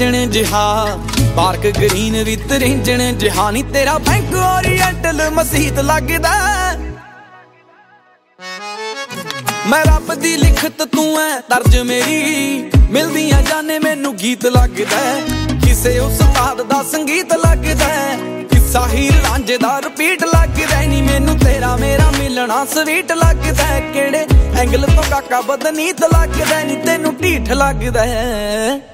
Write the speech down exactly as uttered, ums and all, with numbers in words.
engine ਜਿਹਾ park green ਵੀ ਤਰਿੰਜਣ ਜਿਹਾ ਨੀ ਤੇਰਾ ਬੈਂਕ ਓਰੀਐਂਟਲ ਮਸੀਤ ਲੱਗਦਾ ਮੈਂ ਰੱਬ ਦੀ ਲਿਖਤ ਤੂੰ ਐ ਤਰਜ ਮੇਰੀ ਮਿਲਦੀਆਂ ਜਾਣੇ ਮੈਨੂੰ ਗੀਤ ਲੱਗਦਾ ਕਿਸੇ ਉਸਤਾਦ ਦਾ ਸੰਗੀਤ ਲੱਗਦਾ ਕਿੱਸਾ ਹੀਰ ਰਾਂਝੇ ਦਾ ਰਿਪੀਟ ਲੱਗਦਾ ਨੀ ਮੈਨੂੰ ਤੇਰਾ ਮੇਰਾ ਮਿਲਣਾ ਸਵੀਟ ਲੱਗਦਾ ਕਿਹੜੇ ਐਂਗਲ ਤੋਂ ਕਾਕਾ ਬਦਨੀਤ ਲੱਗਦਾ ਨੀ ਤੈਨੂੰ ਢੀਠ ਲੱਗਦਾ